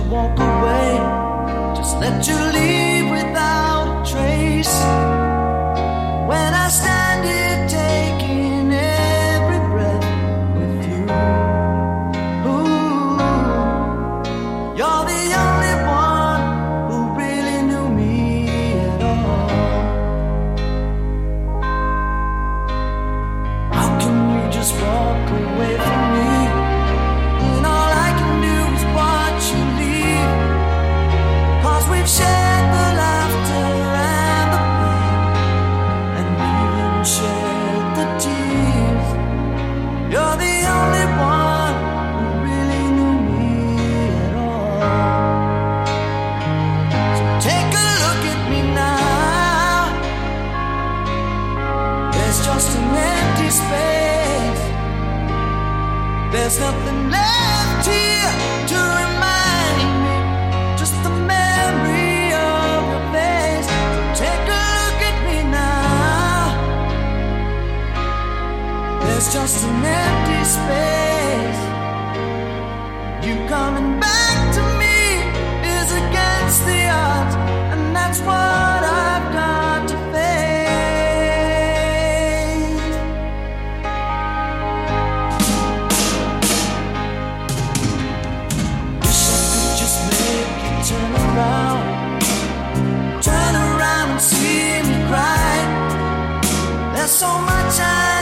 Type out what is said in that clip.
walk away, just let you leave without a trace. When I stand here taking every breath with you, ooh, you're the only one who really knew me at all. How can you just walk away from me when all I can do is watch you leave? 'Cause we've shared the laughter and the pain, and even shared the tears. You're the only one who really knew me at all. So take a look at me now. There's just an empty space. There's nothing left here to remind me, just the memory of your face. So take a look at me now. There's just an empty space. You coming back to me is against the odds, and that's what I've got to face. Wish I could just make you turn around and see me cry. There's so much I